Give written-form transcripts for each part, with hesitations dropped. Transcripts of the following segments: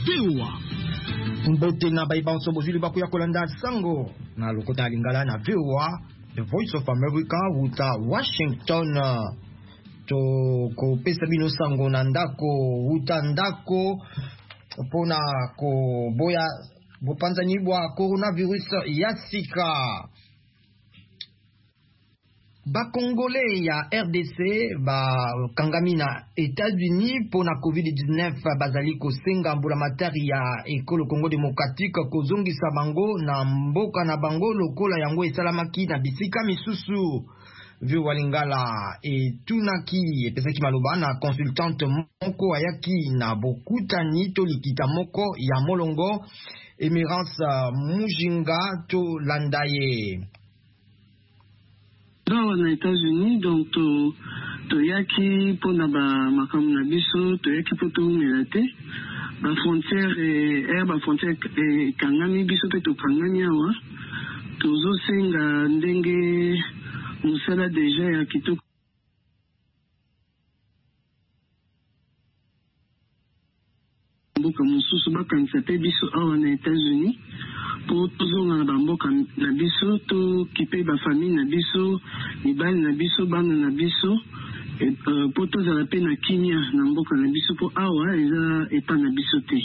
VOA. Mbote na baibanso bozuli bakuya kolanda sango na lokota lingala na VOA, The Voice of America wuta Washington. To ko pesa bino sango na ndako wuta ndako pona ko boya bopanzani bwa coronavirus ya sika. Ba Congolais ya RDC ba kangami na États-Unis pona COVID-19 bazali ko senga mbula matari ya ekolo Congo Démocratique ko zongisa bango na mboka na bango lokola yango esalamaki na bisika misusu. Viu walingala tunaki epesaki maloba na consultante moko ayaki na bokutani to likita moko ya molongo Emerance Mujinga to landaye. Dans les États-Unis, donc toyaki pona ba makamu na biso toyaki poto melate ba frontière ba frontière kangami biso pe to kangami awa tozo senga ndenge musala deja ya kitoko mboka mosusu bakanisa pe biso awa na États-Unis po tozonga na bamboka na biso to kipe bafamille na biso mibali na biso bana na biso po tozala pe na kimia na mboka na biso po awa eza epa na biso te.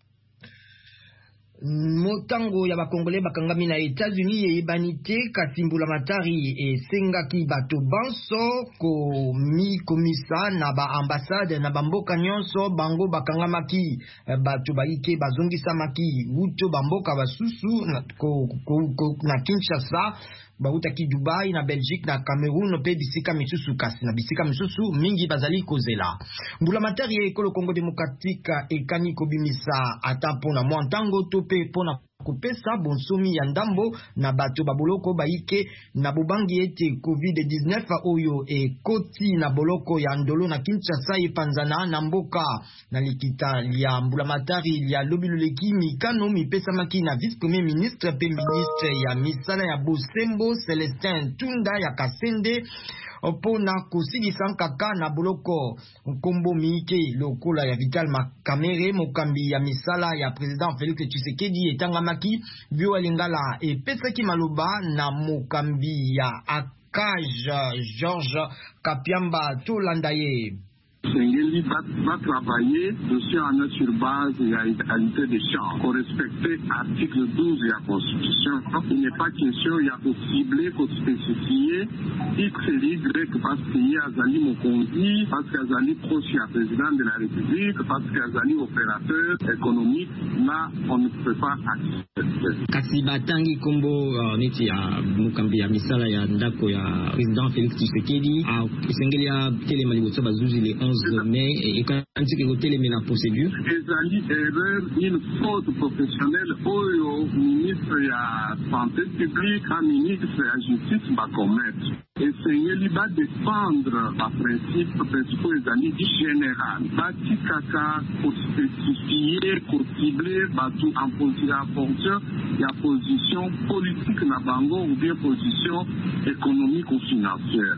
Motango ya bakongole bakangami na États-Unis yeyebani te kasi mbula matari esengaki bato banso komisa na ba ambassade na bamboka nyonso bango bakangamaki bato baike bazongisamaki wuto bamboka basusu na Kinshasa bautaki Dubai na Belgique na Cameroun pe bisika misusu kasi na bisika misusu mingi bazali kozela. Mbula matari ya ekolo Congo Démocratique ekani kobimisa ata mpona mwa ntango to pe pona kupesa bonsomi ya ndambo na bato baboloko baike na bobangi ete COVID-19 oyo koti na boloko ya ndolo na Kinshasa epanzana na mboka na likita ya mbula matari ya lobiloleki mikano mipesa maki na vice premier ministre pe ministre ya misala ya Bosembo Celestin Tunda ya Kasende pona kosilisa kaka na boloko nkombo miike lokola ya Vital Makamere mokambi ya misala ya president Félix Tshisekedi etangamaki vyo alingala epesaki maloba na mokambi ya Akaj George Kapiamba to landaye. Sengeli va travailler aussi en sur base de l'égalité des chances. Pour respecter l'article 12 de la Constitution, il n'est pas question, il y a pour cibler, pour spécifier X et Y parce qu'il y a Azali Mokonzi, parce qu'il y a Azali proche à président de la République, parce qu'il y a Azali opérateur économique. Là, on ne peut pas accepter. Kasi batangi kombo neti ya mukambi ya misala ya ndako ya président Félix Tshisekedi Sengeli ya telema liboso bazuzi le 11 mai et quand il côté la procédure ezali erreur une faute professionnelle au ministre ya santé publique à ministre ya justice va commettre et Sengeli va défendre par principe ezali général bati kaka pour spécifier pour cibler batu en fonction ya position politique na bango ou bien position économique ou financière.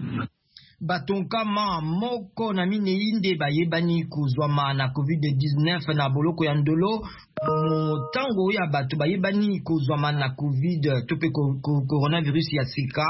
Batonkama moko na mine inde bayebani kuzwama na COVID-19 na boloko ya ndolo motango ya bato bayebani kuzwama na COVID tope coronavirus ya sika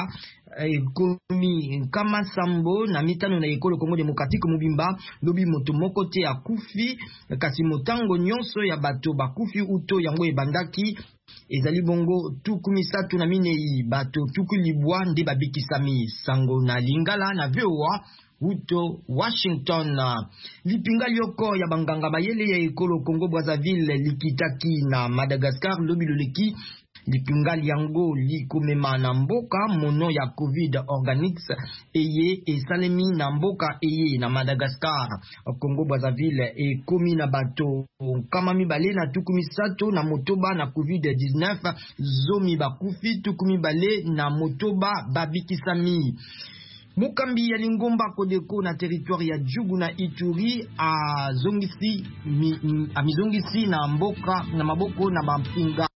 komi kama sambo na mitano na ekolo Congo Démocratique mobimba lobi moto moko te akufi kasi motango nyonso ya bato bakufi uto yango ebandaki ezali bongo tukumisatu na minei bato tukulibwa nde babikisami sango na lingala na VOA uto Washington. Lipinga lioko ya banganga bayele ya ekolo Congo Brazzaville likitaki na Madagascar lobiloleki lipingali yango likomema na mboka mono ya COVID Organics eye esalemi na mboka eye na Madagascar. Congo Brazzaville ekomi na bato kama mibale na tukumisato na motoba na COVID-19 zomi bakufi tukumibale na motoba babikisami. Mukambi ya Lingomba Kodeko na territoire ya Djugu na Ituri amizongisi na mboka na maboko na bampinga